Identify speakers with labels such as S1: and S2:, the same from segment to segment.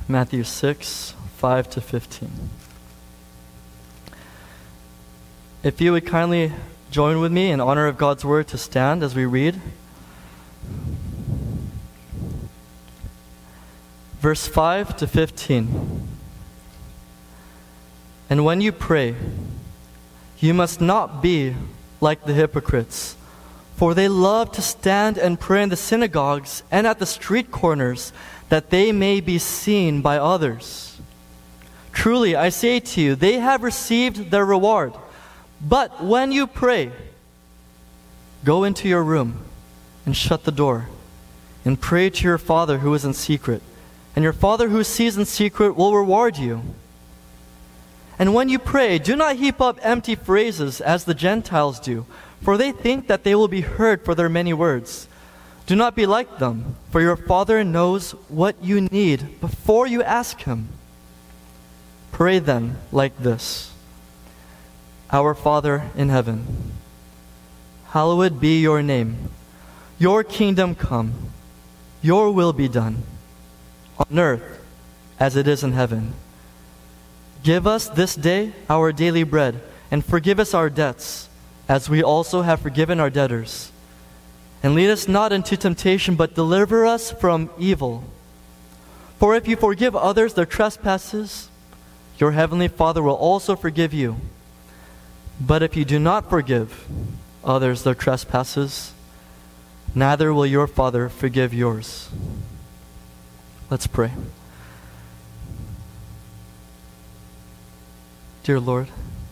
S1: Matthew 6, 5 to 15. If you would kindly join with me in honor of God's word to stand as we read. Verse 5 to 15. And when you pray, you must not be like the hypocrites, for they love to stand and pray in the synagogues and at the street corners, that they may be seen by others. Truly, I say to you, they have received their reward. But when you pray, go into your room and shut the door, and pray to your Father who is in secret, and your Father who sees in secret will reward you. And when you pray, do not heap up empty phrases as the Gentiles do, for they think that they will be heard for their many words. Do not be like them, for your Father knows what you need before you ask Him. Pray then like this: Our Father in heaven, hallowed be your name. Your kingdom come. Your will be done, on earth as it is in heaven. Give us this day our daily bread, and forgive us our debts, as we also have forgiven our debtors. And lead us not into temptation, but deliver us from evil. For if you forgive others their trespasses, your heavenly Father will also forgive you. But if you do not forgive others their trespasses, neither will your Father forgive yours. Let's pray. Dear Lord,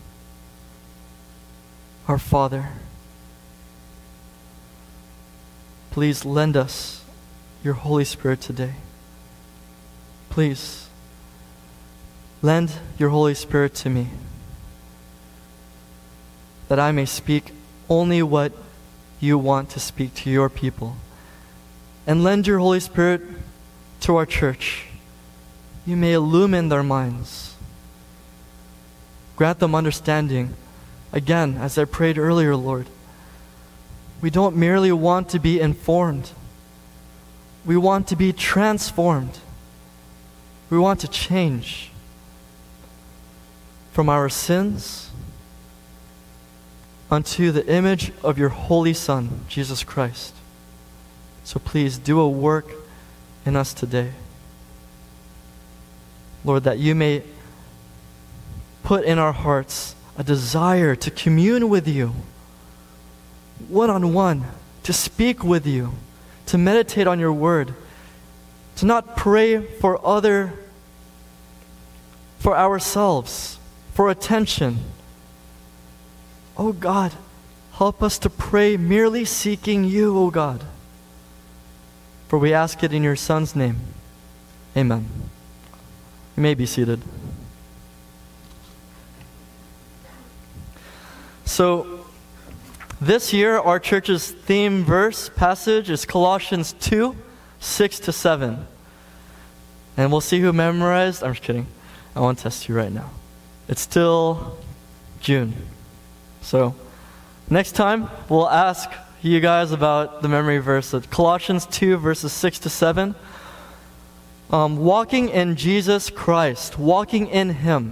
S1: our Father, please lend us your Holy Spirit today. Please lend your Holy Spirit to me, that I may speak only what you want to speak to your people. And lend your Holy Spirit to our church. You may illumine their minds. Grant them understanding. Again, as I prayed earlier, Lord, we don't merely want to be informed. We want to be transformed. We want to change from our sins unto the image of your Holy Son, Jesus Christ. So please do a work in us today. Lord, that you may put in our hearts a desire to commune with you, one-on-one, to speak with you, to meditate on your word, to not pray for ourselves, for attention. Oh God, help us to pray merely seeking you, oh God. For we ask it in your Son's name. Amen. You may be seated. So, this year our church's theme verse passage is Colossians 2, 6 to 7. And we'll see who memorized. I'm just kidding. I won't test you right now. It's still June. So, next time we'll ask you guys about the memory verse of Colossians 2, verses 6 to 7. Walking in Jesus Christ, walking in Him.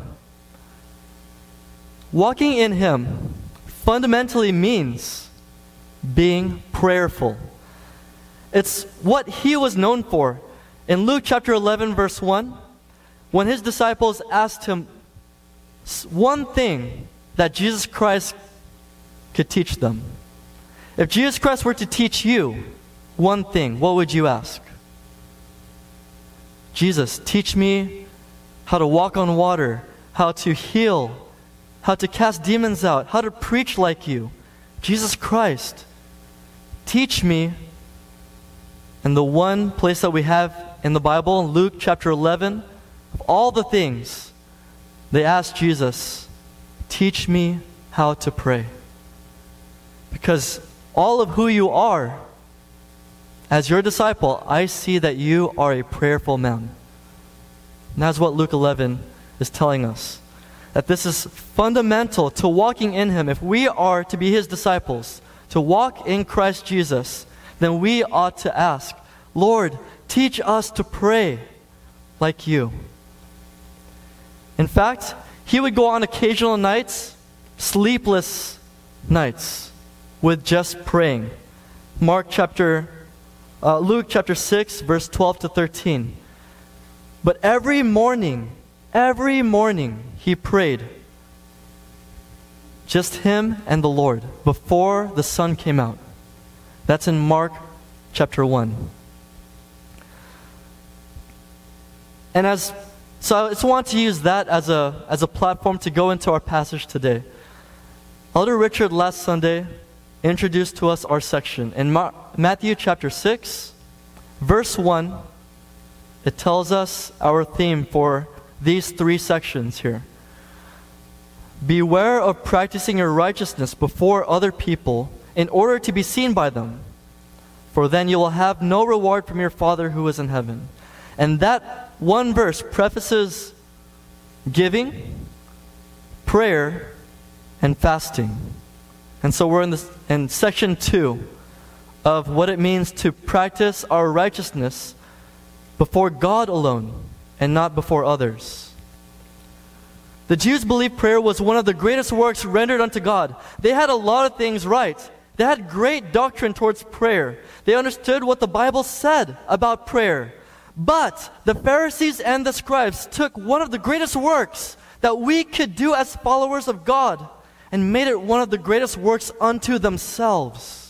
S1: Walking in Him fundamentally means being prayerful. It's what He was known for. In Luke chapter 11, verse 1, when His disciples asked Him one thing that Jesus Christ could teach them. If Jesus Christ were to teach you one thing, what would you ask? Jesus, teach me how to walk on water, how to heal, how to cast demons out, how to preach like you. Jesus Christ, teach me. And the one place that we have in the Bible, in Luke chapter 11, of all the things, they asked Jesus, teach me how to pray. Because all of who you are, as your disciple, I see that you are a prayerful man. And that's what Luke 11 is telling us. That this is fundamental to walking in Him. If we are to be His disciples, to walk in Christ Jesus, then we ought to ask, Lord, teach us to pray. like you. In fact, he would go on occasional nights, sleepless nights, with just praying. Luke chapter 6, verse 12 to 13. But every morning, he prayed. Just him and the Lord, before the sun came out. That's in Mark chapter 1. So I just want to use that as a platform to go into our passage today. Elder Richard last Sunday introduced to us our section. In Matthew chapter 6, verse 1, it tells us our theme for these 3 sections here. Beware of practicing your righteousness before other people in order to be seen by them, for then you will have no reward from your Father who is in heaven. And that one verse prefaces giving, prayer, and fasting. And so we're in section 2 of what it means to practice our righteousness before God alone and not before others. The Jews believed prayer was one of the greatest works rendered unto God. They had a lot of things right. They had great doctrine towards prayer. They understood what the Bible said about prayer. But the Pharisees and the scribes took one of the greatest works that we could do as followers of God and made it one of the greatest works unto themselves.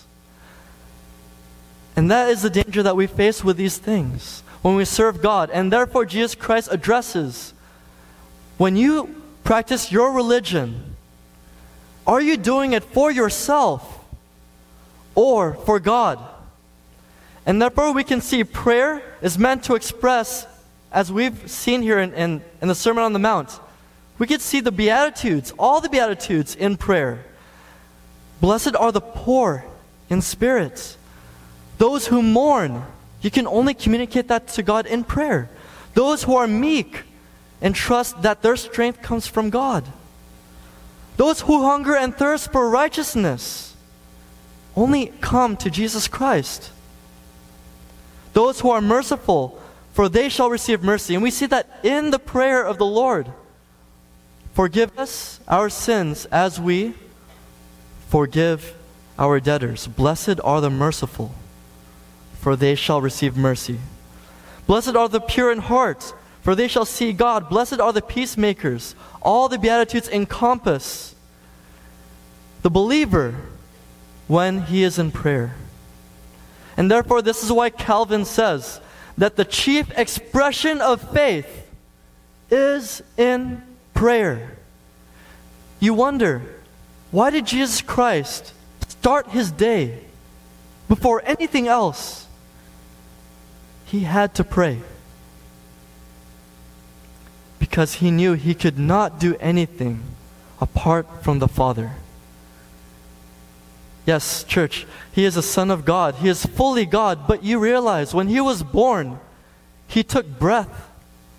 S1: And that is the danger that we face with these things when we serve God. And therefore Jesus Christ addresses, when you practice your religion, are you doing it for yourself or for God? And therefore we can see prayer is meant to express, as we've seen here in the Sermon on the Mount, we can see the Beatitudes, all the Beatitudes in prayer. Blessed are the poor in spirit, those who mourn. You can only communicate that to God in prayer. Those who are meek and trust that their strength comes from God. Those who hunger and thirst for righteousness only come to Jesus Christ. Those who are merciful, for they shall receive mercy. And we see that in the prayer of the Lord. Forgive us our sins as we forgive our debtors. Blessed are the merciful, for they shall receive mercy. Blessed are the pure in heart, for they shall see God. Blessed are the peacemakers. All the Beatitudes encompass the believer when he is in prayer. And therefore, this is why Calvin says that the chief expression of faith is in prayer. You wonder, why did Jesus Christ start his day before anything else? He had to pray. Because he knew he could not do anything apart from the Father. Yes, church, he is a son of God. He is fully God. But you realize when he was born, he took breath.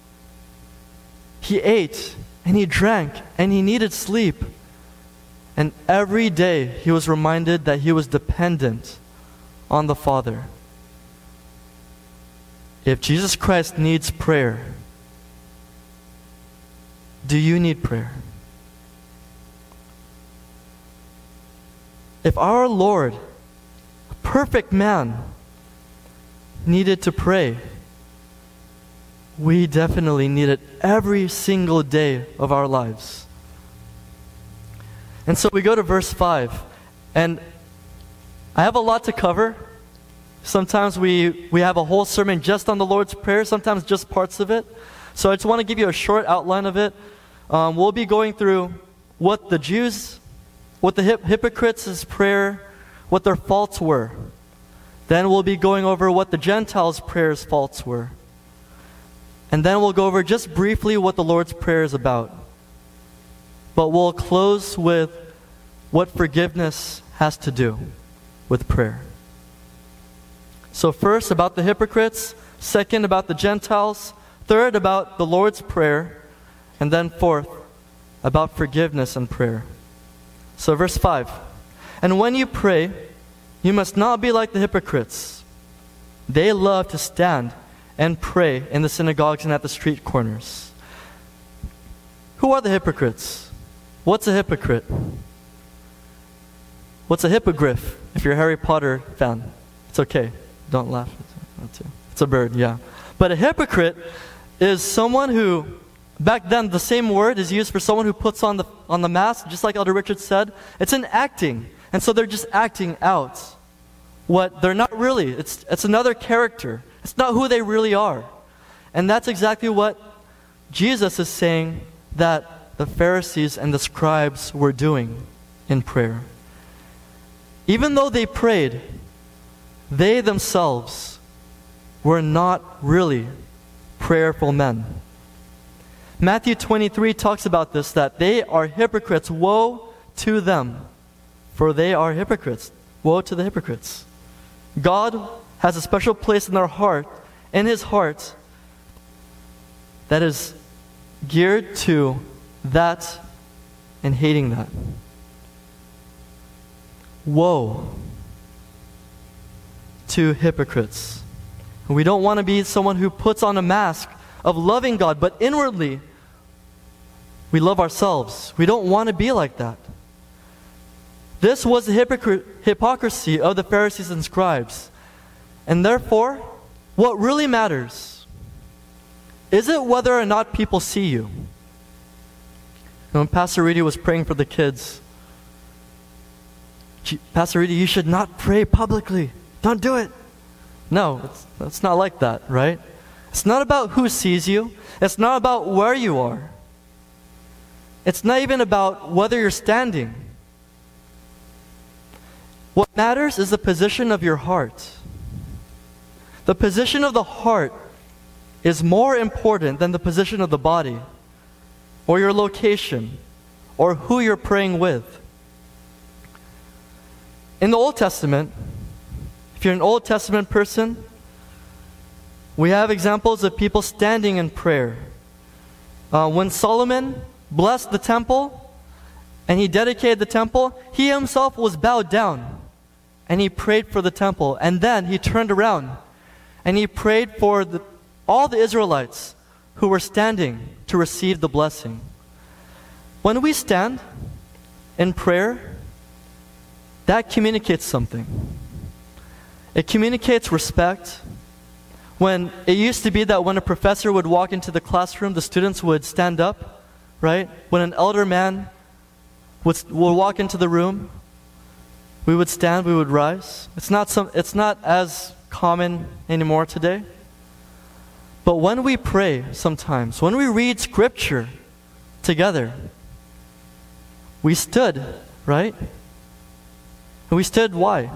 S1: He ate and he drank and he needed sleep. And every day he was reminded that he was dependent on the Father. If Jesus Christ needs prayer, do you need prayer? If our Lord, a perfect man, needed to pray, we definitely need it every single day of our lives. And so we go to verse 5. And I have a lot to cover. Sometimes we have a whole sermon just on the Lord's Prayer, sometimes just parts of it. So I just want to give you a short outline of it. We'll be going through what the Jews, what the hypocrites' prayer, what their faults were. Then we'll be going over what the Gentiles' prayers' faults were. And then we'll go over just briefly what the Lord's Prayer is about. But we'll close with what forgiveness has to do with prayer. So first, about the hypocrites. Second, about the Gentiles. Third, about the Lord's Prayer. And then fourth, about forgiveness and prayer. So verse 5. And when you pray, you must not be like the hypocrites. They love to stand and pray in the synagogues and at the street corners. Who are the hypocrites? What's a hypocrite? What's a hippogriff? If you're a Harry Potter fan, it's okay. Don't laugh. It's a bird, yeah. But a hypocrite is someone who, back then the same word is used for someone who puts on the mask, just like Elder Richard said. It's an acting. And so they're just acting out what they're not really. It's another character. It's not who they really are. And that's exactly what Jesus is saying that the Pharisees and the scribes were doing in prayer. Even though they prayed, they themselves were not really prayerful men. Matthew 23 talks about this, that they are hypocrites. Woe to them, for they are hypocrites. Woe to the hypocrites. God has a special place in their heart, in His heart, that is geared to that and hating that. Woe to hypocrites. We don't want to be someone who puts on a mask of loving God, but inwardly we love ourselves. We don't want to be like that. This was the hypocrisy of the Pharisees and scribes. And therefore, what really matters is it whether or not people see you. When Pastor Rudy was praying for the kids, Pastor Rudy, you should not pray publicly. Don't do it. No, it's not like that, right? It's not about who sees you. It's not about where you are. It's not even about whether you're standing. What matters is the position of your heart. The position of the heart is more important than the position of the body, or your location, or who you're praying with. In the Old Testament, if you're an Old Testament person, we have examples of people standing in prayer. When Solomon blessed the temple and he dedicated the temple, he himself was bowed down and he prayed for the temple. And then he turned around and he prayed for all the Israelites who were standing to receive the blessing. When we stand in prayer, that communicates something. It communicates respect. When it used to be that when a professor would walk into the classroom, the students would stand up, right? When an elder man would walk into the room, we would stand, we would rise. It's not as common anymore today. But when we pray sometimes, when we read scripture together, we stood, right? And we stood why?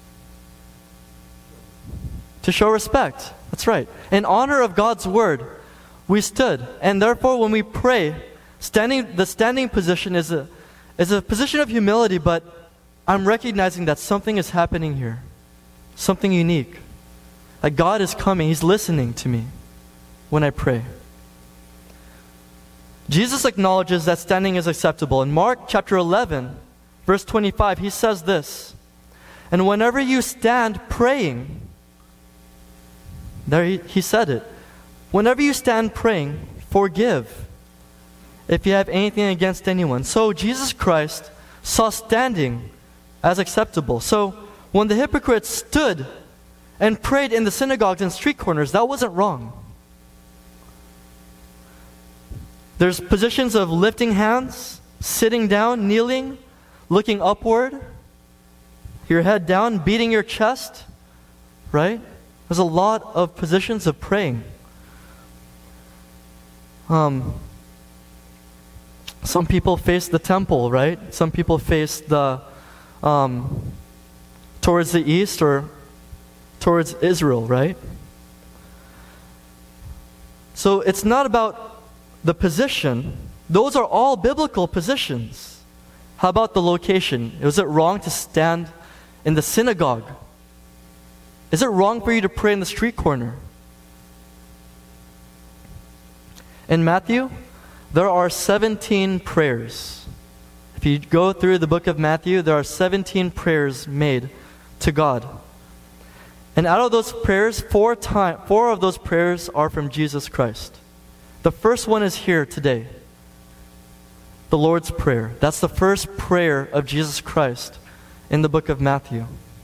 S1: To show respect. That's right. In honor of God's word, we stood. And therefore, when we pray, the standing position is a position of humility, but I'm recognizing that something is happening here. Something unique. That God is coming. He's listening to me when I pray. Jesus acknowledges that standing is acceptable. In Mark chapter 11, verse 25, he says this, "And whenever you stand praying," there he said it, "whenever you stand praying, forgive if you have anything against anyone." So Jesus Christ saw standing as acceptable. So when the hypocrites stood and prayed in the synagogues and street corners, that wasn't wrong. There's positions of lifting hands, sitting down, kneeling, looking upward, your head down, beating your chest, right? There's a lot of positions of praying. Some people face the temple, right? Some people face the towards the east or towards Israel, right? So it's not about the position. Those are all biblical positions. How about the location? Was it wrong to stand in the synagogue? Is it wrong for you to pray in the street corner? In Matthew, there are 17 prayers. If you go through the book of Matthew, there are 17 prayers made to God. And out of those prayers, four of those prayers are from Jesus Christ. The first one is here today. The Lord's Prayer. That's the first prayer of Jesus Christ in the book of Matthew.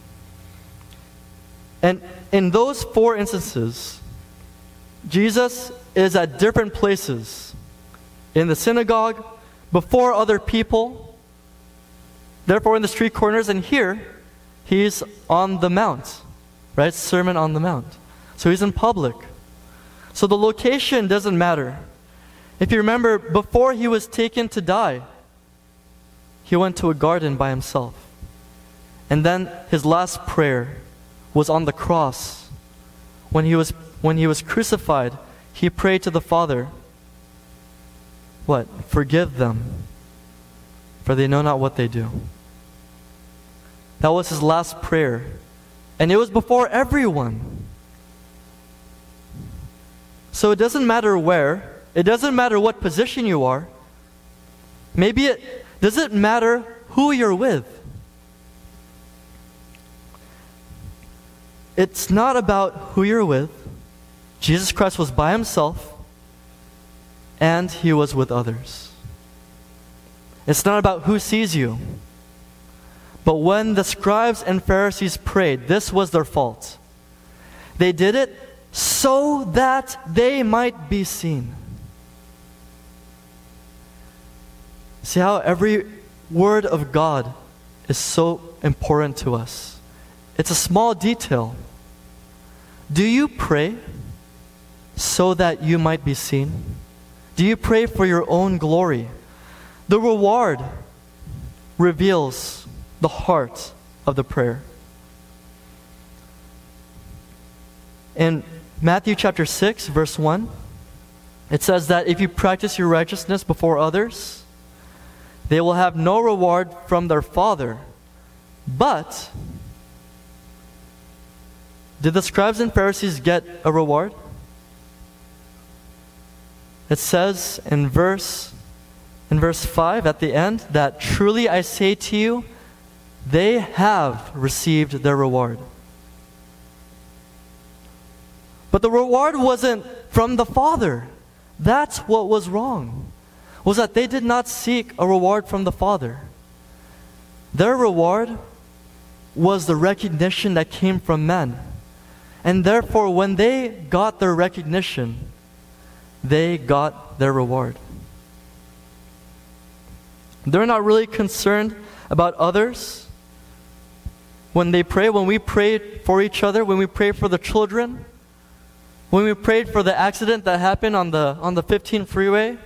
S1: And in those four instances, Jesus is at different places. In the synagogue, before other people, therefore in the street corners, and here, he's on the mount, right? Sermon on the Mount. So he's in public. So the location doesn't matter. If you remember, before he was taken to die, he went to a garden by himself. And then his last prayer was on the cross. When he was crucified, he prayed to the Father, what? Forgive them, for they know not what they do. That was his last prayer. And it was before everyone. So it doesn't matter where. It doesn't matter what position you are. Maybe it doesn't matter who you're with. It's not about who you're with. Jesus Christ was by himself, and he was with others. It's not about who sees you. But when the scribes and Pharisees prayed, this was their fault. They did it so that they might be seen. See how every word of God is so important to us. It's a small detail. Do you pray so that you might be seen? Do you pray for your own glory? The reward reveals the heart of the prayer. In Matthew chapter 6, verse 1, it says that if you practice your righteousness before others, they will have no reward from their Father. But did the scribes and Pharisees get a reward? It says in verse 5 at the end that truly I say to you, they have received their reward. But the reward wasn't from the Father. That's what was wrong. Was that they did not seek a reward from the Father. Their reward was the recognition that came from men. And therefore, when they got their recognition, they got their reward. They're not really concerned about others. When they pray, when we pray for each other, when we pray for the children, when we prayed for the accident that happened on the 15 freeway,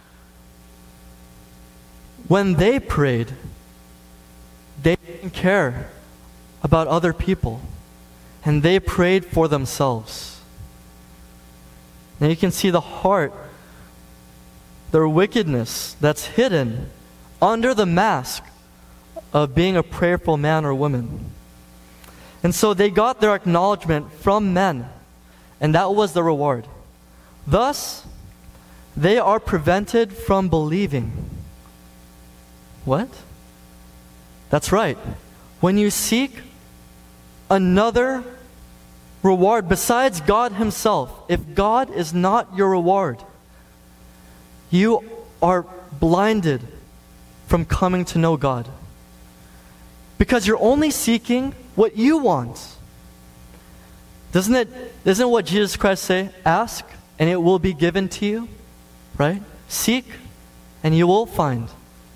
S1: when they prayed, they didn't care about other people. And they prayed for themselves. And you can see the heart, their wickedness that's hidden under the mask of being a prayerful man or woman. And so they got their acknowledgement from men, and that was the reward. Thus, they are prevented from believing. What? That's right. When you seek another reward besides God himself, if God is not your reward, you are blinded from coming to know God. Because you're only seeking what you want. Isn't what Jesus Christ say? Ask and it will be given to you, right? Seek and you will find.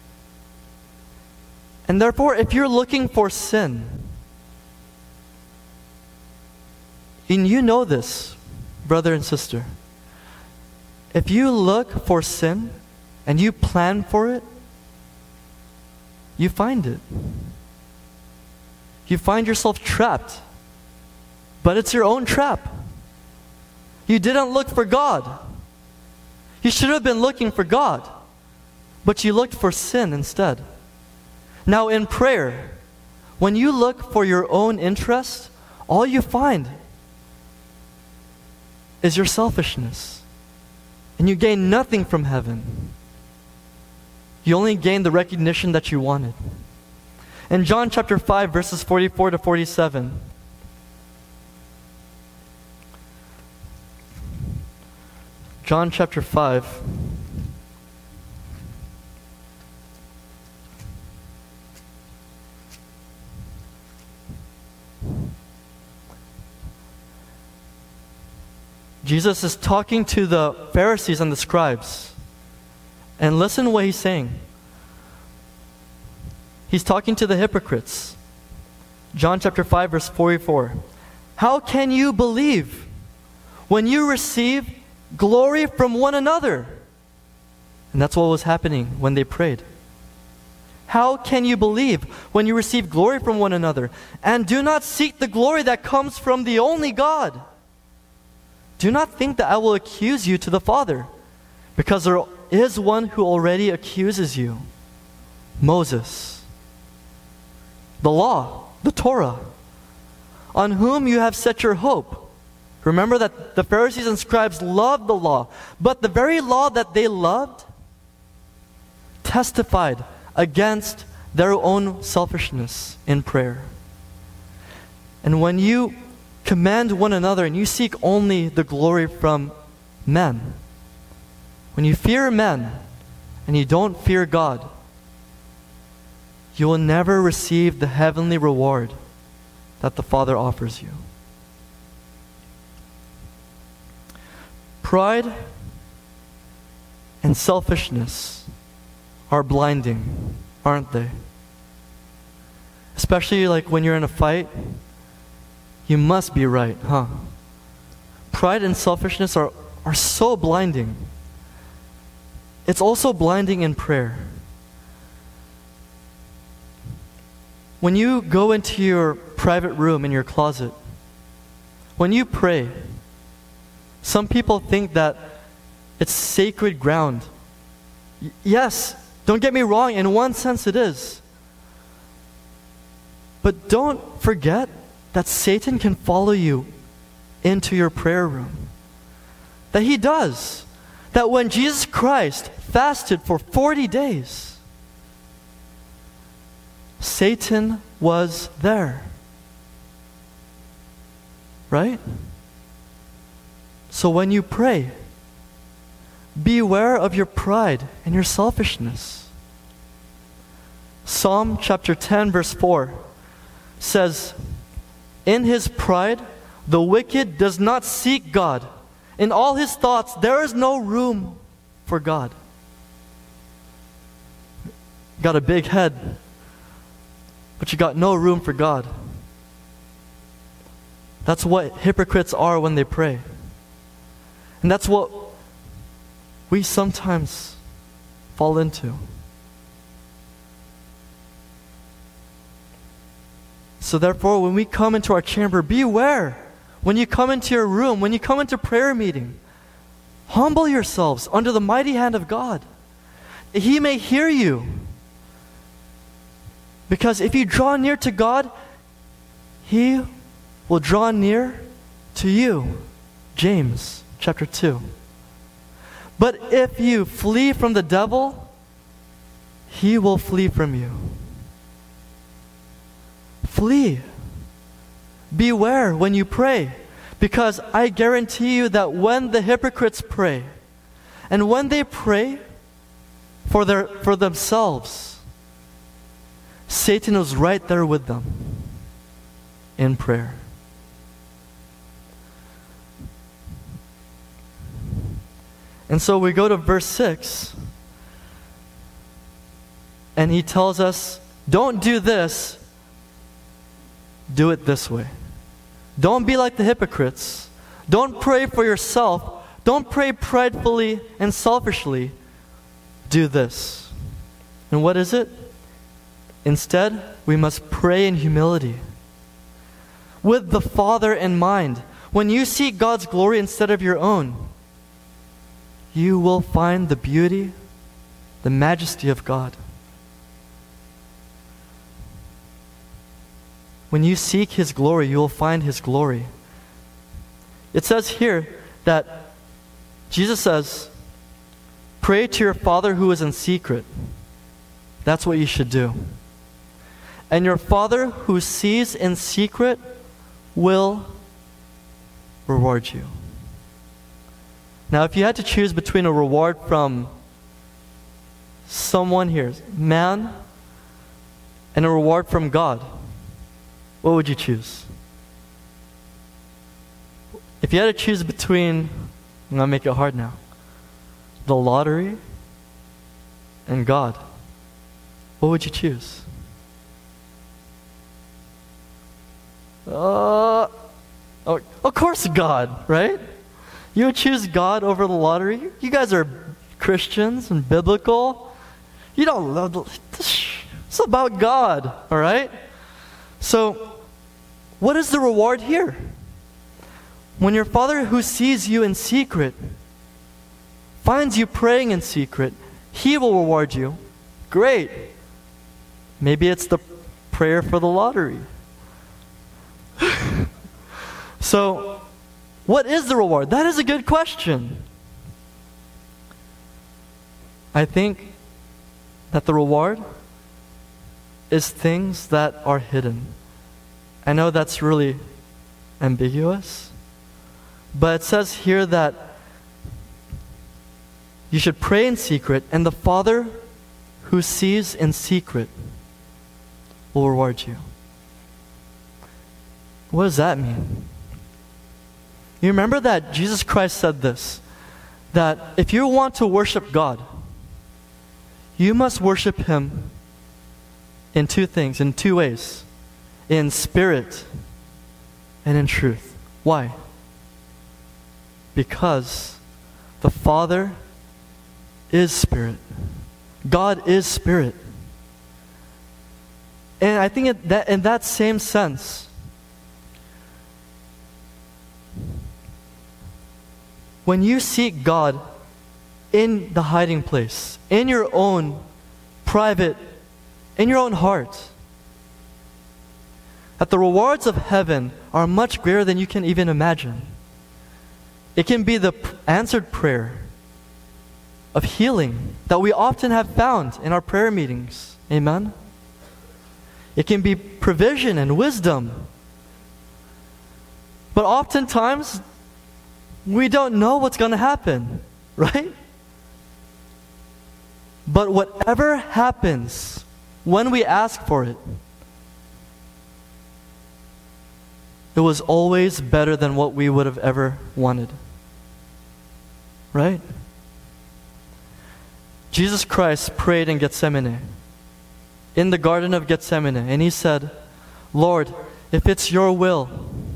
S1: And therefore, if you're looking for sin, and you know this, brother and sister, if you look for sin and you plan for it, you find it. You find yourself trapped. But it's your own trap. You didn't look for God. You should have been looking for God, but you looked for sin instead. Now in prayer, when you look for your own interest, all you find is your selfishness. And you gain nothing from heaven. You only gain the recognition that you wanted. In John chapter 5, verses 44 to 47, John chapter 5. Jesus is talking to the Pharisees and the scribes. And listen what he's saying. He's talking to the hypocrites. John chapter 5 verse 44. How can you believe when you receive glory from one another? And that's what was happening when they prayed. How can you believe when you receive glory from one another and do not seek the glory that comes from the only God? Do not think that I will accuse you to the Father, because there is one who already accuses you, Moses. The law, the Torah, on whom you have set your hope. Remember that the Pharisees and scribes loved the law, but the very law that they loved testified against their own selfishness in prayer. And when you command one another and you seek only the glory from men, when you fear men and you don't fear God, you will never receive the heavenly reward that the Father offers you. Pride and selfishness are blinding, aren't they? Especially like when you're in a fight, you must be right, huh? Pride and selfishness are so blinding. It's also blinding in prayer. When you go into your private room in your closet, when you pray, some people think that it's sacred ground. Yes, don't get me wrong, in one sense it is. But don't forget that Satan can follow you into your prayer room. That he does. That when Jesus Christ fasted for 40 days, Satan was there. Right? So when you pray, beware of your pride and your selfishness. Psalm chapter 10 verse 4 says, in his pride, the wicked does not seek God. In all his thoughts, there is no room for God. Got a big head, but you got no room for God. That's what hypocrites are when they pray. And that's what we sometimes fall into. So therefore, when we come into our chamber, beware. When you come into your room, when you come into prayer meeting, humble yourselves under the mighty hand of God, that He may hear you. Because if you draw near to God, He will draw near to you. James chapter 2. But if you flee from the devil, he will flee from you. Flee. Beware when you pray, because I guarantee you that when the hypocrites pray, and when they pray for themselves, Satan is right there with them in prayer. And so we go to verse 6, and he tells us, don't do this, do it this way. Don't be like the hypocrites. Don't pray for yourself. Don't pray pridefully and selfishly. Do this. And what is it? Instead, we must pray in humility, with the Father in mind. When you seek God's glory instead of your own, you will find the beauty, the majesty of God. When you seek His glory, you will find His glory. It says here that Jesus says, pray to your Father who is in secret. That's what you should do. And your Father who sees in secret will reward you. Now, if you had to choose between a reward from someone here, man, and a reward from God, what would you choose? If you had to choose between, I'm going to make it hard now, the lottery and God, what would you choose? Of course God, right? You would choose God over the lottery? You guys are Christians and biblical. You don't love, it's about God, all right? So, what is the reward here? When your Father who sees you in secret finds you praying in secret, He will reward you. Great. Maybe it's the prayer for the lottery. So, what is the reward? That is a good question. I think that the reward is things that are hidden. I know that's really ambiguous, but it says here that you should pray in secret, and the Father who sees in secret will reward you. What does that mean? You remember that Jesus Christ said this, that if you want to worship God, you must worship Him in two things, in two ways. In spirit and in truth. Why? Because the Father is spirit. God is spirit. And I think in that same sense, when you seek God in the hiding place, in your own private, in your own heart, that the rewards of heaven are much greater than you can even imagine. It can be the answered prayer of healing that we often have found in our prayer meetings. Amen? It can be provision and wisdom. But oftentimes, we don't know what's going to happen, right? But whatever happens when we ask for it, it was always better than what we would have ever wanted. Right? Jesus Christ prayed in Gethsemane, in the Garden of Gethsemane, and He said, Lord, if it's your will,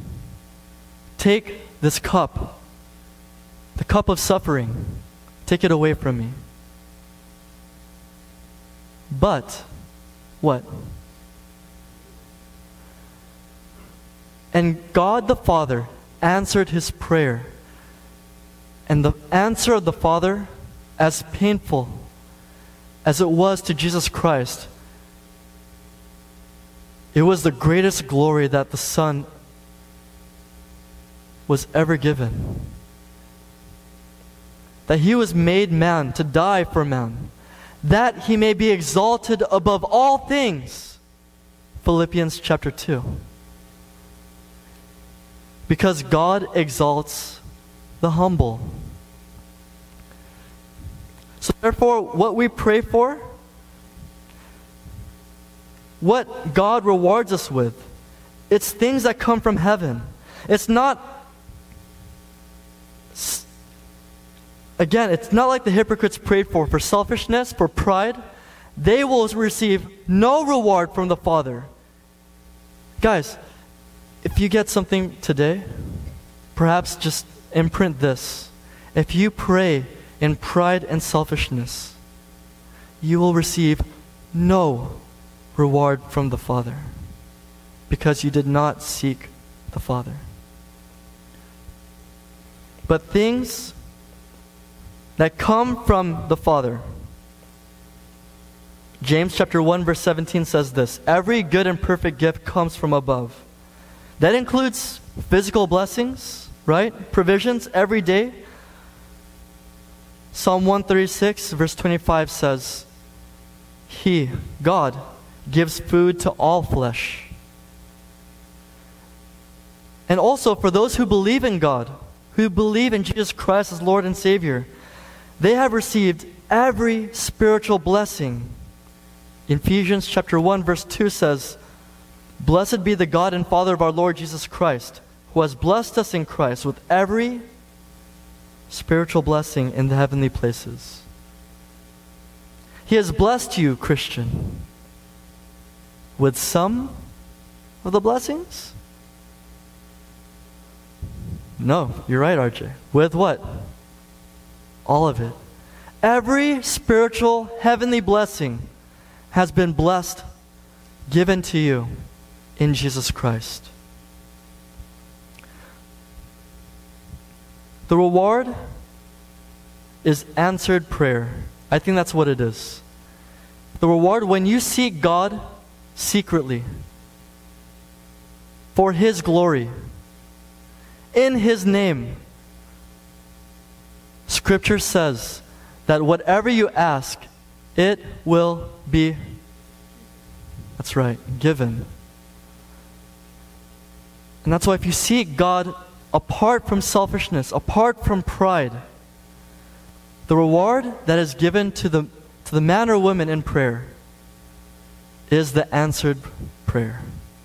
S1: take this cup, the cup of suffering, take it away from me. But, what? And God the Father answered His prayer. And the answer of the Father, as painful as it was to Jesus Christ, it was the greatest glory that the Son was ever given. That He was made man to die for man, that He may be exalted above all things. Philippians chapter 2. Because God exalts the humble. So therefore, what we pray for, what God rewards us with, it's things that come from heaven. It's not, again, it's not like the hypocrites prayed for selfishness, for pride. They will receive no reward from the Father. Guys, if you get something today, perhaps just imprint this. If you pray in pride and selfishness, you will receive no reward from the Father, because you did not seek the Father. But things that come from the Father, James chapter 1 verse 17 says this, every good and perfect gift comes from above. That includes physical blessings, right? Provisions every day. Psalm 136 verse 25 says, He, God, gives food to all flesh. And also for those who believe in God, who believe in Jesus Christ as Lord and Savior, they have received every spiritual blessing. Ephesians chapter 1 verse 2 says, "Blessed be the God and Father of our Lord Jesus Christ, who has blessed us in Christ with every spiritual blessing in the heavenly places." He has blessed you, Christian, with some of the blessings? No, you're right, RJ. With what? All of it. Every spiritual heavenly blessing has been blessed, given to you in Jesus Christ. The reward is answered prayer. I think that's what it is. The reward when you seek God secretly for His glory, in His name. Scripture says that whatever you ask, it will be, that's right, given. And that's why if you seek God apart from selfishness, apart from pride, the reward that is given to the man or woman in prayer is the answered prayer.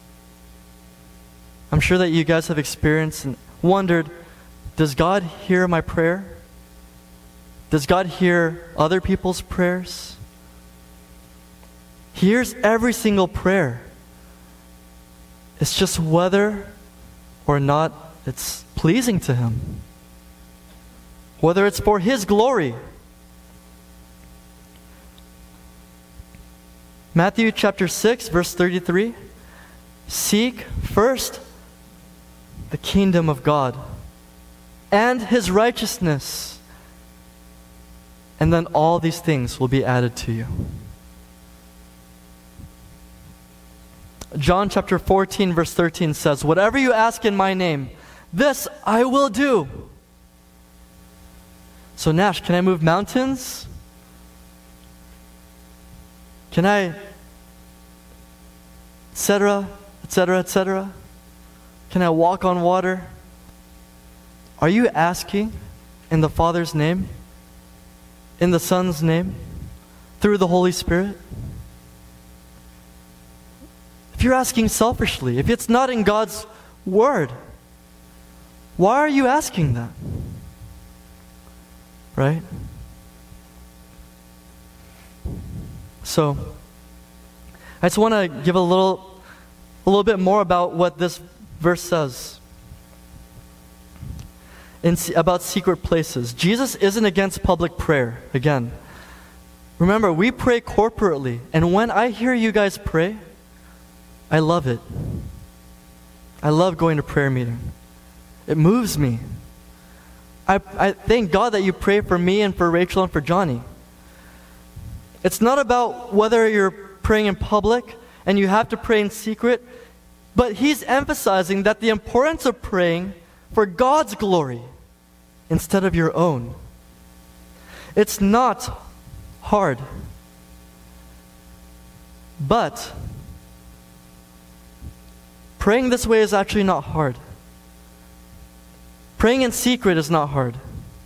S1: I'm sure that you guys have experienced and wondered, does God hear my prayer? Does God hear other people's prayers? He hears every single prayer. It's just whether or not it's pleasing to Him. Whether it's for His glory. Matthew chapter 6, verse 33. Seek first the kingdom of God and His righteousness, and then all these things will be added to you. John chapter 14, verse 13 says, "Whatever you ask in my name, this I will do." So Nash, can I move mountains? Can I, etc., etc., etc.? Can I walk on water? Are you asking in the Father's name? In the Son's name? Through the Holy Spirit? If you're asking selfishly, if it's not in God's Word, why are you asking that? Right? So, I just want to give a little bit more about what this verse says about secret places. Jesus isn't against public prayer. Again, remember, we pray corporately, and when I hear you guys pray, I love it. I love going to prayer meeting. It moves me. I thank God that you pray for me and for Rachel and for Johnny. It's not about whether you're praying in public and you have to pray in secret, but he's emphasizing that the importance of praying for God's glory instead of your own. It's not hard, but praying this way is actually not hard. Praying in secret is not hard.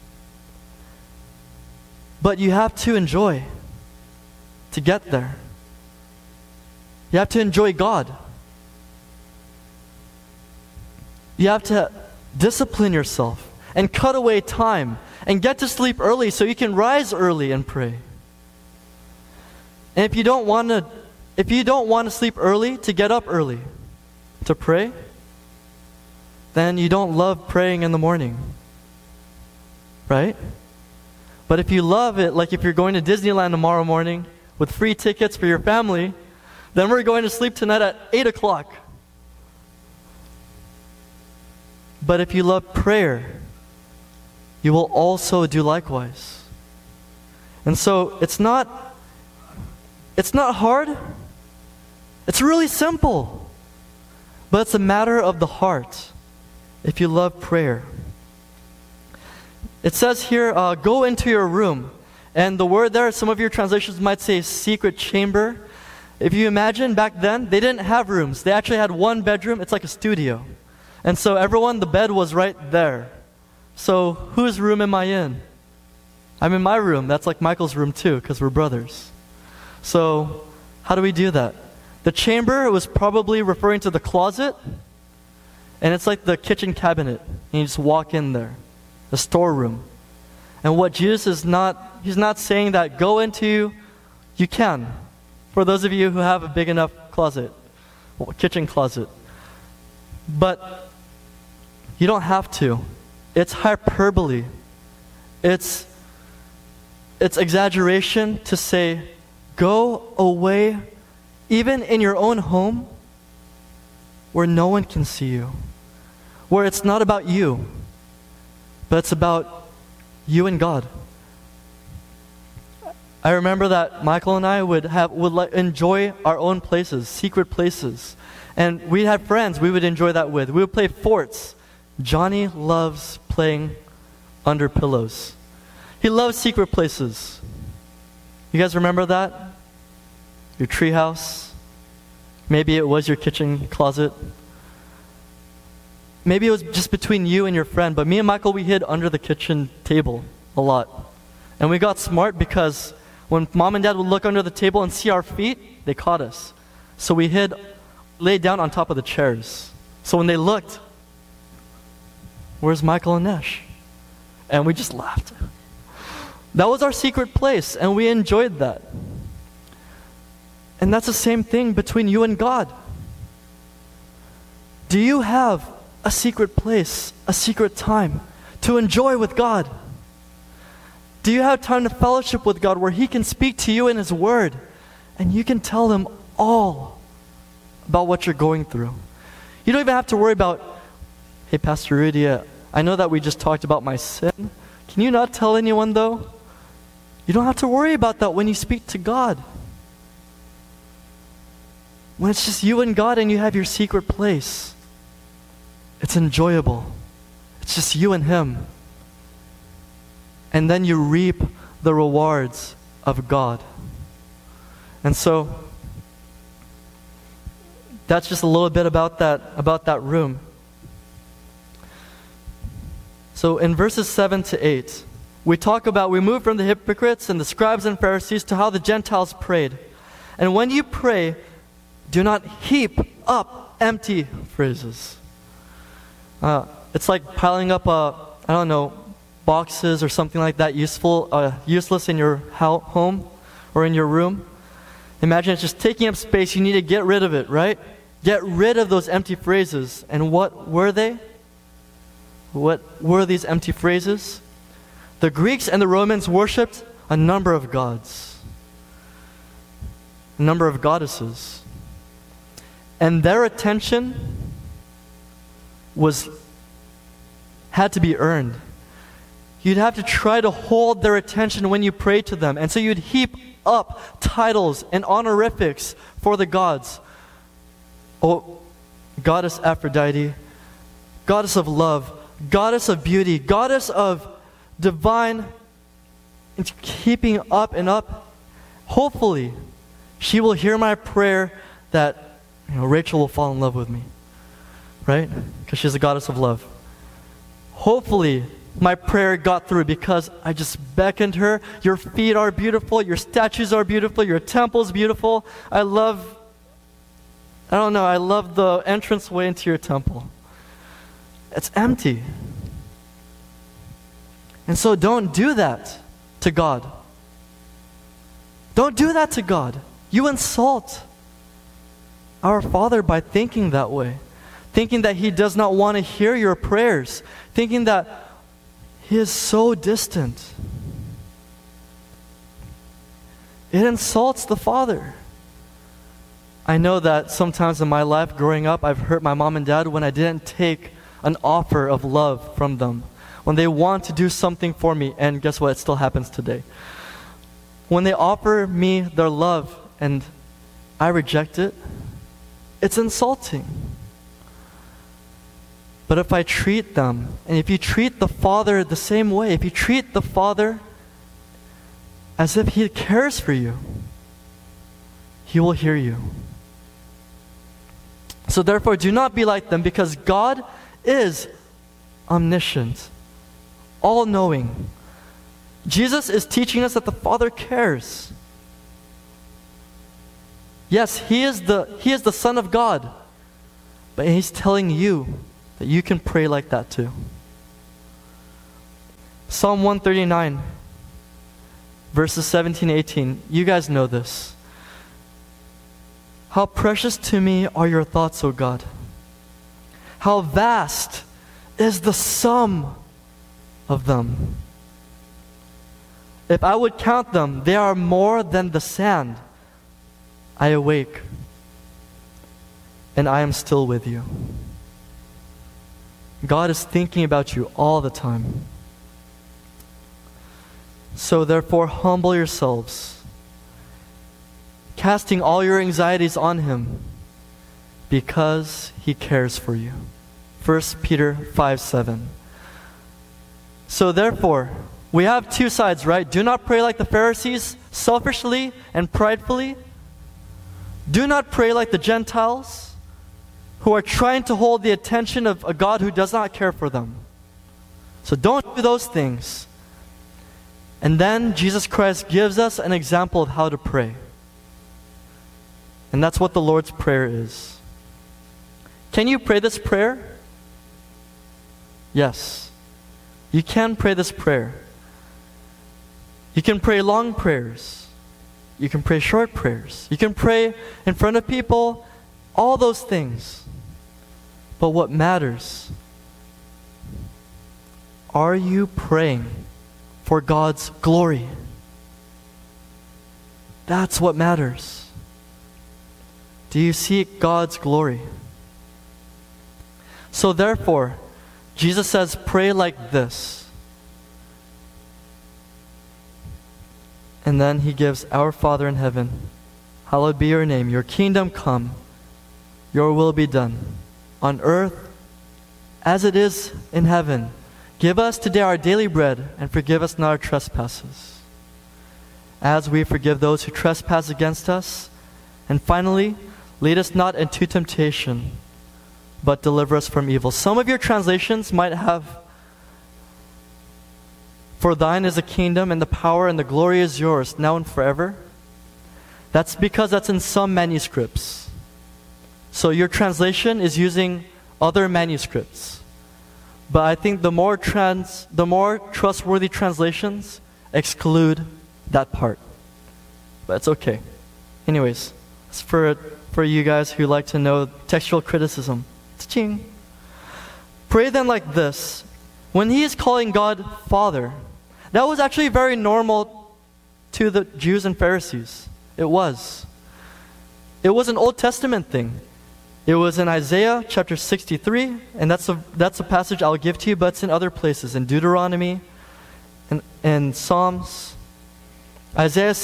S1: But you have to enjoy to get there. You have to enjoy God. You have to discipline yourself and cut away time and get to sleep early so you can rise early and pray. And if you don't want to sleep early, to get up early to pray, then you don't love praying in the morning. Right? But if you love it, like if you're going to Disneyland tomorrow morning with free tickets for your family, then we're going to sleep tonight at 8 o'clock. But if you love prayer, you will also do likewise. And so it's not hard. It's really simple. But it's a matter of the heart. If you love prayer. It says here, go into your room. And the word there, some of your translations might say secret chamber. If you imagine, back then, they didn't have rooms. They actually had one bedroom. It's like a studio. And so everyone, the bed was right there. So whose room am I in? I'm in my room. That's like Michael's room too, because we're brothers. So how do we do that? The chamber was probably referring to the closet, and it's like the kitchen cabinet. And you just walk in there, the storeroom. And what Jesus is not, he's not saying that go into, you can. For those of you who have a big enough closet, kitchen closet. But you don't have to. It's hyperbole. It's exaggeration to say, go away, even in your own home, where no one can see you. Where it's not about you, but it's about you and God. I remember that Michael and I would enjoy our own places, secret places. And we had friends we would enjoy that with. We would play forts. Johnny loves playing under pillows. He loves secret places. You guys remember that? Your treehouse. Maybe it was your kitchen closet. Maybe it was just between you and your friend. But me and Michael, we hid under the kitchen table a lot. And we got smart because when mom and dad would look under the table and see our feet, they caught us. So we laid down on top of the chairs. So when they looked, where's Michael and Nesh? And we just laughed. That was our secret place, and we enjoyed that. And that's the same thing between you and God. Do you have a secret place, a secret time to enjoy with God? Do you have time to fellowship with God where He can speak to you in His Word and you can tell Him all about what you're going through? You don't even have to worry about, hey, Pastor Rudy, I know that we just talked about my sin. Can you not tell anyone though? You don't have to worry about that when you speak to God. When it's just you and God and you have your secret place, it's enjoyable. It's just you and Him. And then you reap the rewards of God. And so, that's just a little bit about that room. So in verses 7 to 8, we move from the hypocrites and the scribes and Pharisees to how the Gentiles prayed. And when you pray, do not heap up empty phrases. It's like piling up boxes or something like that useless in your home or in your room. Imagine it's just taking up space. You need to get rid of it, right? Get rid of those empty phrases. And what were they? What were these empty phrases? The Greeks and the Romans worshipped a number of gods, a number of goddesses. And their attention had to be earned. You'd have to try to hold their attention when you pray to them. And so you'd heap up titles and honorifics for the gods. Oh, goddess Aphrodite, goddess of love, goddess of beauty, goddess of divine, and keeping up and up. Hopefully, she will hear my prayer that Rachel will fall in love with me, right? Because she's a goddess of love. Hopefully, my prayer got through because I just beckoned her. Your feet are beautiful. Your statues are beautiful. Your temple's beautiful. I love the entranceway into your temple. It's empty. And so don't do that to God. Don't do that to God. You insult our Father by thinking that way. Thinking that He does not want to hear your prayers. Thinking that He is so distant. It insults the Father. I know that sometimes in my life growing up, I've hurt my mom and dad when I didn't take an offer of love from them. When they want to do something for me, and guess what? It still happens today. When they offer me their love and I reject it, it's insulting. But if I treat them, and if you treat the Father the same way, if you treat the Father as if He cares for you, He will hear you. So therefore, do not be like them, because God is omniscient, all-knowing. Jesus is teaching us that the Father cares. Yes, He is the Son of God, but He's telling you that you can pray like that too. Psalm 139, verses 17 and 18. You guys know this. How precious to me are your thoughts, O God. How vast is the sum of them. If I would count them, they are more than the sand. I awake, and I am still with you. God is thinking about you all the time. So therefore, humble yourselves, casting all your anxieties on Him, because He cares for you. 1 Peter 5:7. So therefore, we have two sides, right? Do not pray like the Pharisees, selfishly and pridefully. Do not pray like the Gentiles, who are trying to hold the attention of a God who does not care for them. So don't do those things. And then Jesus Christ gives us an example of how to pray. And that's what the Lord's Prayer is. Can you pray this prayer? Yes. You can pray this prayer. You can pray long prayers. You can pray short prayers. You can pray in front of people. All those things. But what matters, are you praying for God's glory? That's what matters. Do you seek God's glory? So therefore, Jesus says, pray like this. And then He gives, Our Father in heaven, hallowed be your name. Your kingdom come. Your will be done on earth as it is in heaven. Give us today our daily bread, and forgive us not our trespasses, as we forgive those who trespass against us. And finally, lead us not into temptation, but deliver us from evil. Some of your translations might have, for thine is the kingdom and the power and the glory is yours, now and forever. That's because that's in some manuscripts. So your translation is using other manuscripts. But I think the more trustworthy translations exclude that part. But it's okay. Anyways, it's for you guys who like to know textual criticism. Cha-ching. Pray then like this. When He is calling God Father, that was actually very normal to the Jews and Pharisees. It was. It was an Old Testament thing. It was in Isaiah chapter 63, and that's a passage I'll give to you, but it's in other places, in Deuteronomy, and Psalms. Isaiah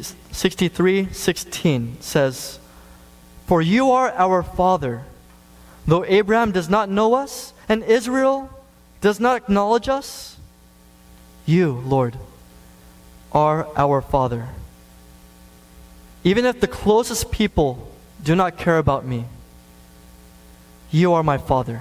S1: 63:16 says, For you are our Father, though Abraham does not know us, and Israel does not acknowledge us. You, Lord, are our Father. Even if the closest people do not care about me, you are my Father.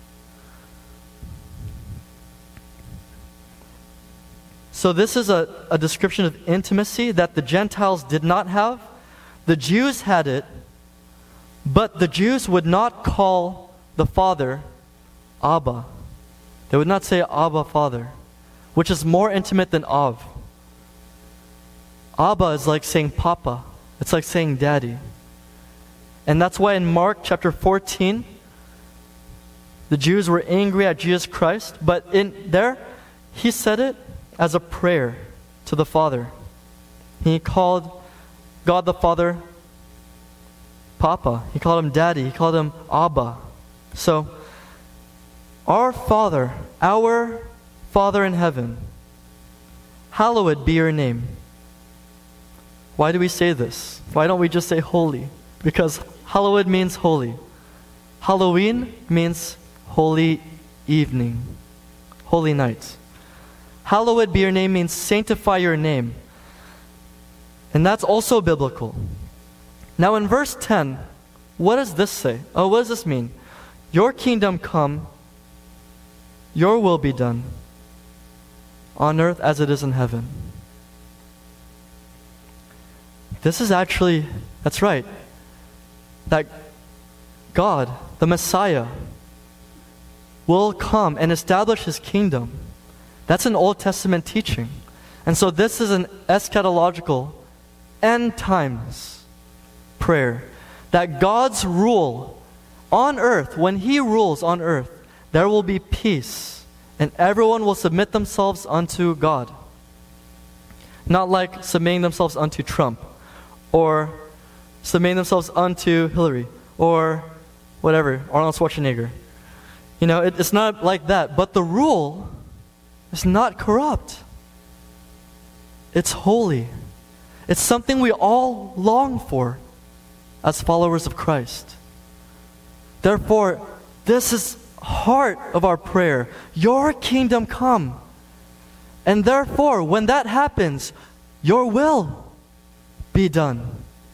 S1: So this is a description of intimacy that the Gentiles did not have. The Jews had it, but the Jews would not call the Father Abba. They would not say Abba, Father, which is more intimate than Av. Abba is like saying Papa. It's like saying Daddy. And that's why in Mark chapter 14, the Jews were angry at Jesus Christ, but in there, He said it as a prayer to the Father. He called God the Father Papa. He called Him Daddy. He called Him Abba. So, our Father in heaven, hallowed be your name. Why do we say this? Why don't we just say holy? Because hallowed means holy. Halloween means holy evening, holy night. Hallowed be your name means sanctify your name. And that's also biblical. Now in verse 10, what does this say? Oh, what does this mean? Your kingdom come, your will be done on earth as it is in heaven. This is actually, that's right, that God, the Messiah, will come and establish His kingdom. That's an Old Testament teaching. And so this is an eschatological end times prayer. That God's rule on earth, when He rules on earth, there will be peace and everyone will submit themselves unto God. Not like submitting themselves unto Trump or submitting themselves unto Hillary or whatever, Arnold Schwarzenegger. You know, it's not like that. But the rule is not corrupt. It's holy. It's something we all long for as followers of Christ. Therefore, this is heart of our prayer. Your kingdom come. And therefore, when that happens, your will be done.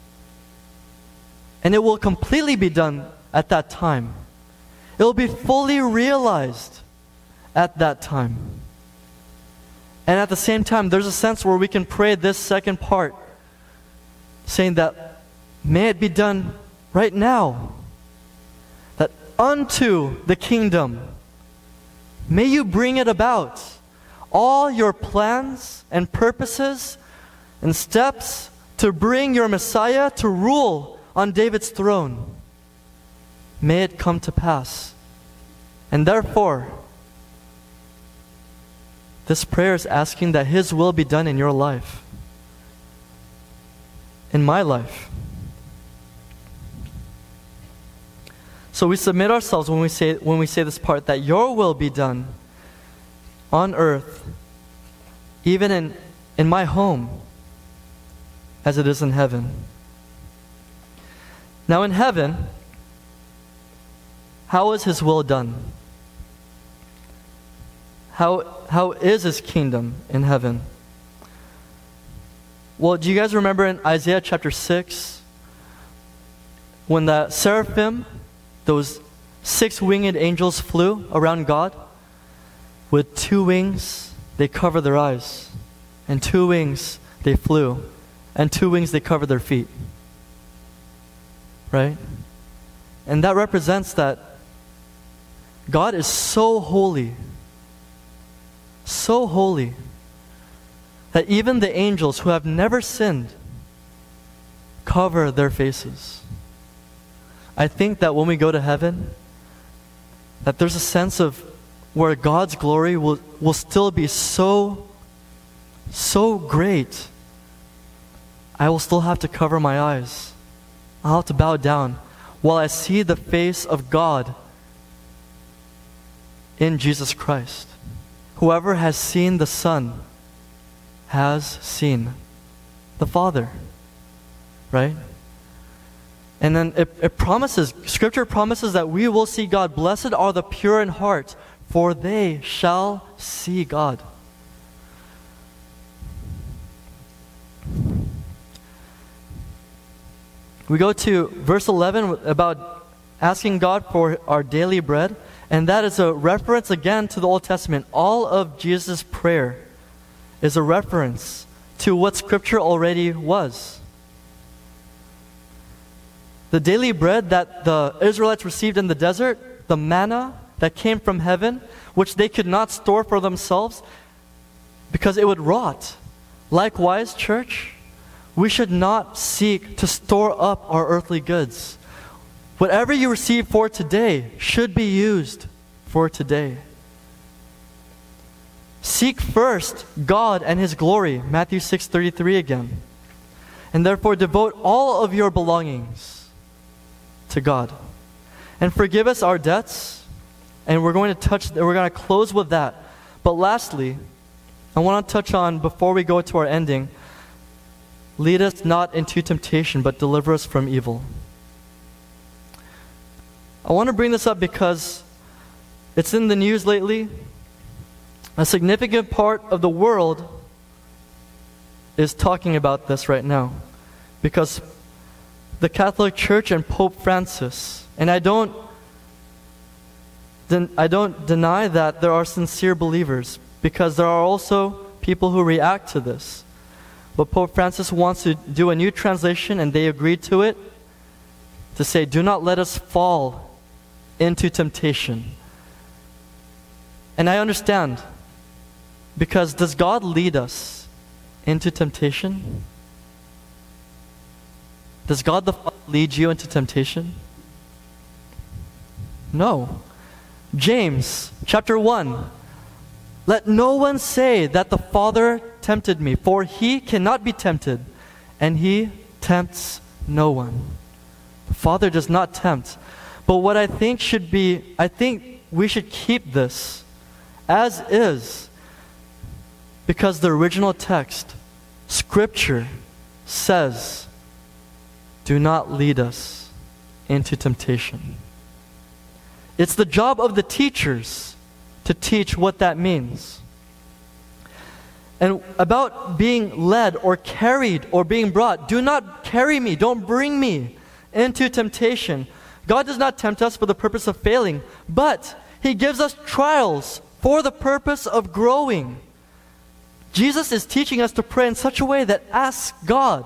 S1: And it will completely be done at that time. It will be fully realized at that time. And at the same time, there's a sense where we can pray this second part, saying that, may it be done right now. That unto the kingdom, may you bring it about. All your plans and purposes and steps to bring your Messiah to rule on David's throne, may it come to pass. And therefore, this prayer is asking that His will be done in your life, in my life. So we submit ourselves when we say this part, that your will be done on earth, even in my home, as it is in heaven. Now in heaven, how is His will done? How is His kingdom in heaven? Well, do you guys remember in Isaiah chapter 6, when the seraphim, those 6 winged angels, flew around God? With 2 wings, they covered their eyes. And 2 wings, they flew. And 2 wings, they covered their feet. Right? And that represents that God is so holy, that even the angels who have never sinned cover their faces. I think that when we go to heaven, that there's a sense of where God's glory will still be so great. I will still have to cover my eyes. I'll have to bow down while I see the face of God in Jesus Christ. Whoever has seen the Son has seen the Father. Right? And then it promises, Scripture promises that we will see God. Blessed are the pure in heart, for they shall see God. We go to verse 11 about asking God for our daily bread. And that is a reference again to the Old Testament. All of Jesus' prayer is a reference to what Scripture already was. The daily bread that the Israelites received in the desert, the manna that came from heaven, which they could not store for themselves because it would rot. Likewise, church, we should not seek to store up our earthly goods. Whatever you receive for today should be used for today. Seek first God and His glory, Matthew 6:33 again. And therefore devote all of your belongings to God. And forgive us our debts. And we're going to close with that. But lastly, I want to touch on, before we go to our ending, lead us not into temptation, but deliver us from evil. I want to bring this up because it's in the news lately. A significant part of the world is talking about this right now. Because the Catholic Church and Pope Francis, and I don't deny that there are sincere believers, because there are also people who react to this. But Pope Francis wants to do a new translation, and they agreed to it, to say, do not let us fall into temptation. And I understand, because does God lead us into temptation? Does God the Father lead you into temptation? No. James chapter 1. Let no one say that the Father tempted me, for he cannot be tempted, and he tempts no one. The Father does not tempt. But what I think we should keep this as is, because the original text, Scripture, says, do not lead us into temptation. It's the job of the teachers to teach what that means. And about being led or carried or being brought, do not carry me, don't bring me into temptation. God does not tempt us for the purpose of failing, but He gives us trials for the purpose of growing. Jesus is teaching us to pray in such a way that asks God.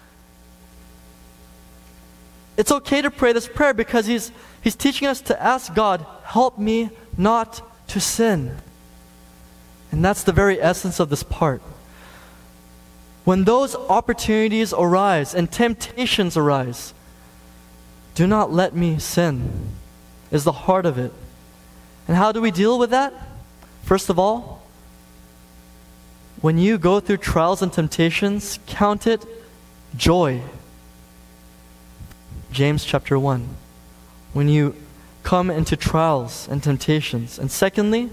S1: It's okay to pray this prayer because He's teaching us to ask God, help me not to sin. And that's the very essence of this part. When those opportunities arise and temptations arise, do not let me sin, is the heart of it. And how do we deal with that? First of all, when you go through trials and temptations, count it joy. James chapter 1. When you come into trials and temptations. And secondly,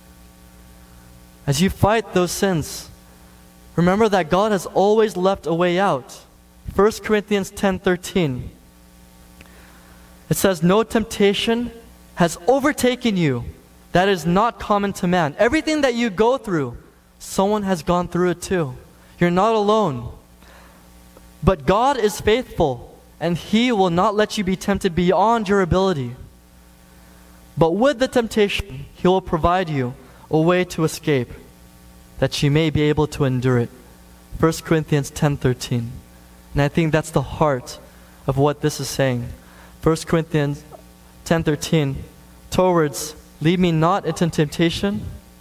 S1: as you fight those sins, remember that God has always left a way out. 1 Corinthians 10:13. It says, no temptation has overtaken you that is not common to man. Everything that you go through, someone has gone through it too. You're not alone. But God is faithful, and He will not let you be tempted beyond your ability. But with the temptation, He will provide you a way to escape, that you may be able to endure it. 1 Corinthians 10:13. And I think that's the heart of what this is saying. 1 Corinthians 10:13, towards lead me not into temptation.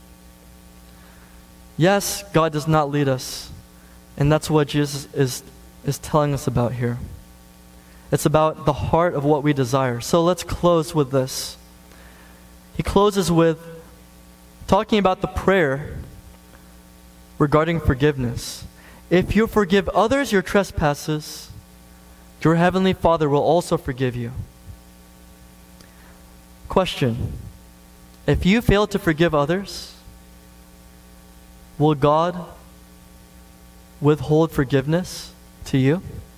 S1: Yes, God does not lead us. And that's what Jesus is telling us about here. It's about the heart of what we desire. So let's close with this. He closes with talking about the prayer regarding forgiveness. If you forgive others your trespasses, your heavenly Father will also forgive you. Question: if you fail to forgive others, will God withhold forgiveness to you?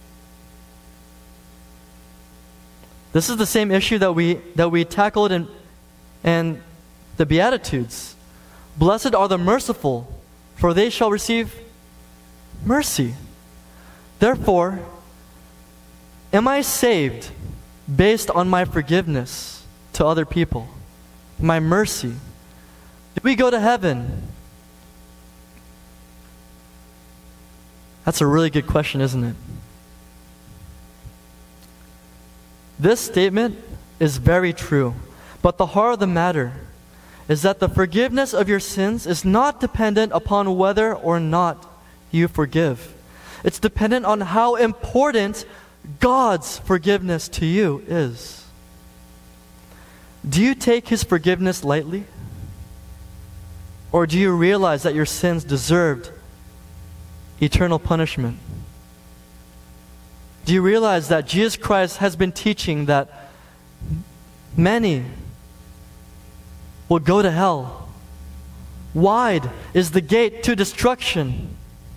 S1: This is the same issue that we tackled in the Beatitudes. Blessed are the merciful, for they shall receive mercy. Therefore, am I saved based on my forgiveness to other people? My mercy? Do we go to heaven? That's a really good question, isn't it? This statement is very true, but the heart of the matter is that the forgiveness of your sins is not dependent upon whether or not you forgive. It's dependent on how important God's forgiveness to you is. Do you take His forgiveness lightly? Or do you realize that your sins deserved eternal punishment? Do you realize that Jesus Christ has been teaching that many will go to hell? Wide is the gate to destruction,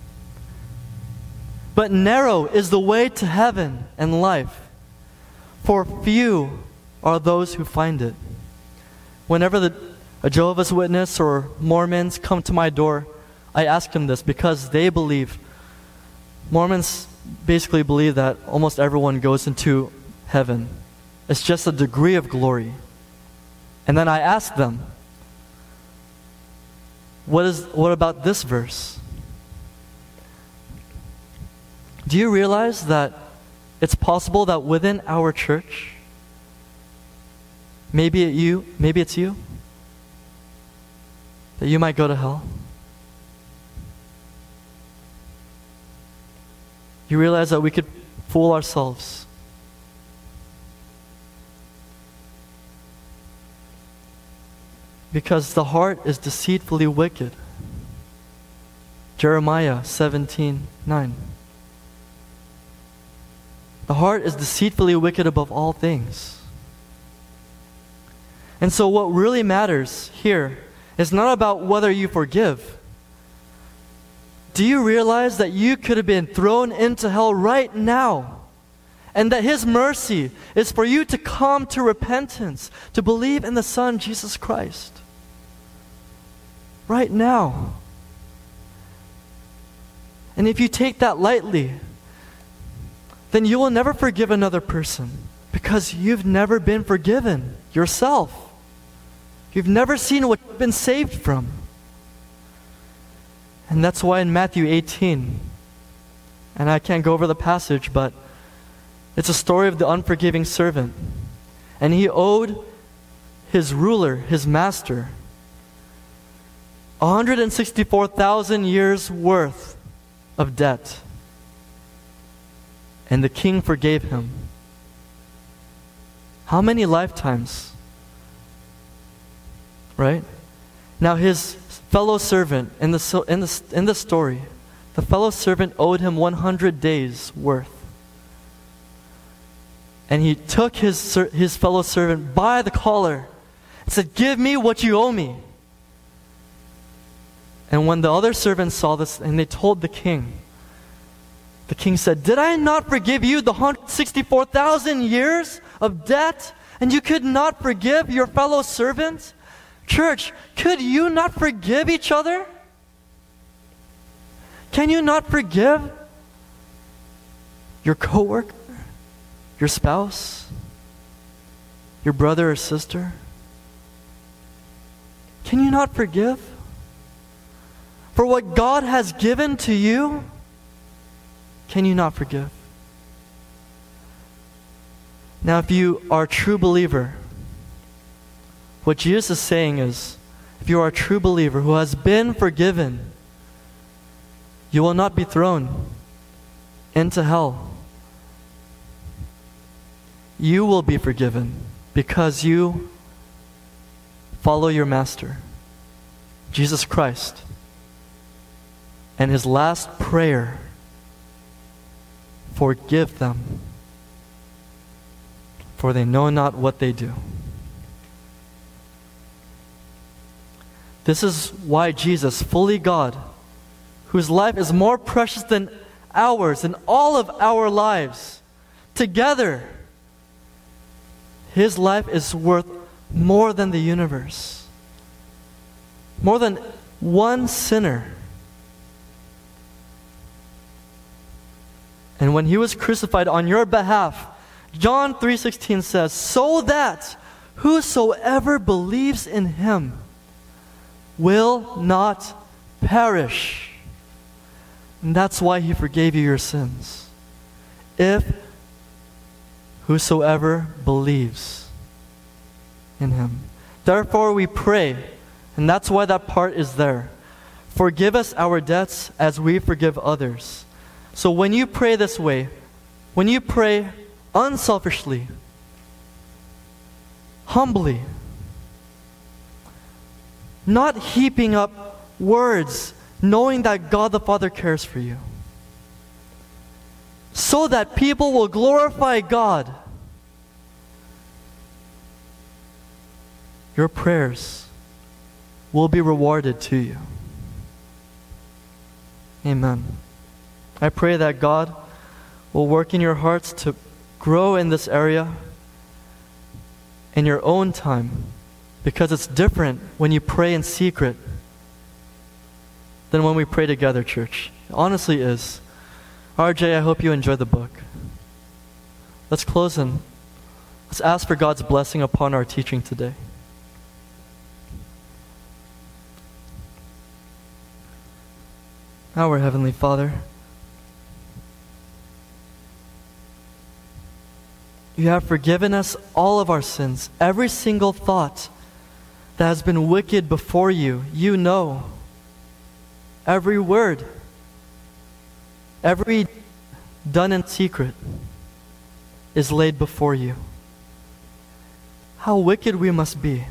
S1: but narrow is the way to heaven and life. For few are those who find it. Whenever a Jehovah's Witness or Mormons come to my door, I ask them this because they believe, Mormons basically believe that almost everyone goes into heaven. It's just a degree of glory. And then I ask them, what about this verse? Do you realize that it's possible that within our church, maybe it's you, that you might go to hell? You realize that we could fool ourselves. Because the heart is deceitfully wicked. Jeremiah 17:9. The heart is deceitfully wicked above all things. And so what really matters here is not about whether you forgive. Do you realize that you could have been thrown into hell right now? And that His mercy is for you to come to repentance, to believe in the Son, Jesus Christ. Right now. And if you take that lightly, then you will never forgive another person because you've never been forgiven yourself. You've never seen what you've been saved from. And that's why in Matthew 18, and I can't go over the passage, but it's a story of the unforgiving servant. And he owed his ruler, his master, 164,000 years worth of debt. And the king forgave him. How many lifetimes? Right? Now his fellow servant, in the story, the fellow servant owed him 100 days worth. And he took his fellow servant by the collar and said, "Give me what you owe me." And when the other servants saw this and they told the king said, "Did I not forgive you the 164,000 years of debt, and you could not forgive your fellow servant?" Church, could you not forgive each other? Can you not forgive your coworker, your spouse, your brother or sister? Can you not forgive? For what God has given to you, can you not forgive? Now, if you are a true believer, what Jesus is saying is, if you are a true believer who has been forgiven, you will not be thrown into hell. You will be forgiven because you follow your Master, Jesus Christ. And His last prayer, forgive them, for they know not what they do. This is why Jesus, fully God, whose life is more precious than ours and all of our lives together, His life is worth more than the universe, more than one sinner. And when He was crucified on your behalf, John 3:16 says, "So that whosoever believes in Him will not perish." And that's why He forgave you your sins. If whosoever believes in Him. Therefore we pray, and that's why that part is there. Forgive us our debts as we forgive others. So when you pray this way, when you pray unselfishly, humbly, not heaping up words, knowing that God the Father cares for you, so that people will glorify God, your prayers will be rewarded to you. Amen. I pray that God will work in your hearts to grow in this area in your own time, because it's different when you pray in secret than when we pray together, church. It honestly is. RJ, I hope you enjoy the book. Let's close and let's ask for God's blessing upon our teaching today. Our Heavenly Father, you have forgiven us all of our sins. Every single thought that has been wicked before you, you know. Every word, every done in secret is laid before you. How wicked we must be.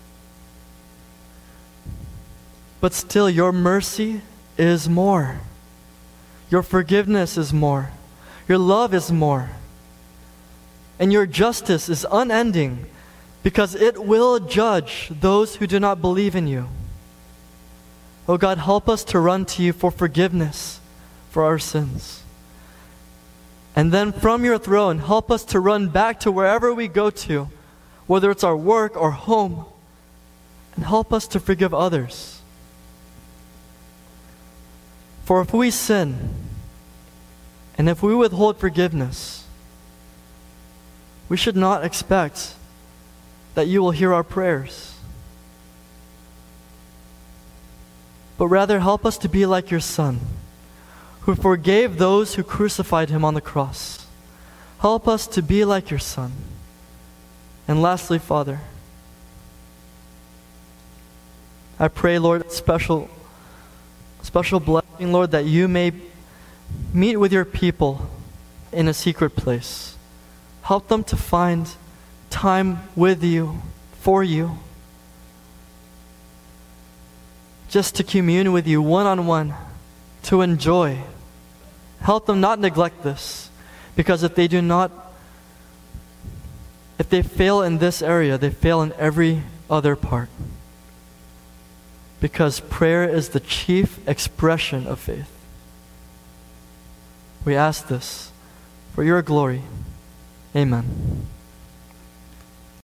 S1: But still, your mercy is more. Your forgiveness is more. Your love is more. And your justice is unending, because it will judge those who do not believe in you. Oh God, help us to run to you for forgiveness for our sins. And then from your throne, help us to run back to wherever we go to, whether it's our work or home, and help us to forgive others. For if we sin, and if we withhold forgiveness, we should not expect that you will hear our prayers. But rather help us to be like your Son, who forgave those who crucified him on the cross. Help us to be like your Son. And lastly, Father, I pray, Lord, special blessing, Lord, that you may meet with your people in a secret place. Help them to find time with you, for you, just to commune with you one-on-one, to enjoy. Help them not neglect this, because if they fail in this area, they fail in every other part. Because prayer is the chief expression of faith. We ask this for your glory. Amen.